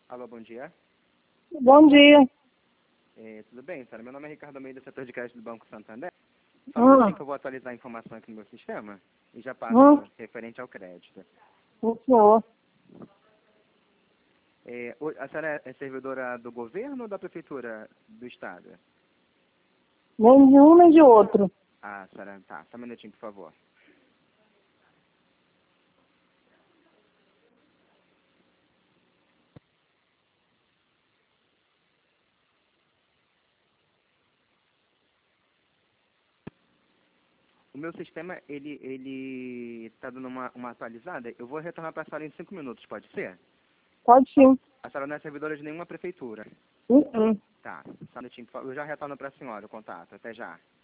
Alô, bom dia. Bom dia. Tudo bem, senhora? Meu nome é Ricardo Almeida, setor de crédito do Banco Santander. Só um minutinho que eu vou atualizar a informação aqui no meu sistema e já passo referente ao crédito. O senhor. A senhora é servidora do governo ou da prefeitura do estado? Nem de um nem de outro. Ah, senhora, tá. Só um minutinho, por favor. O meu sistema, ele tá dando uma atualizada. Eu vou retornar para a senhora em 5 minutos, pode ser? Pode sim. A senhora não é servidora de nenhuma prefeitura. Uh-uh. Tá. Só um minutinho, por favor. Eu já retorno para a senhora o contato. Até já.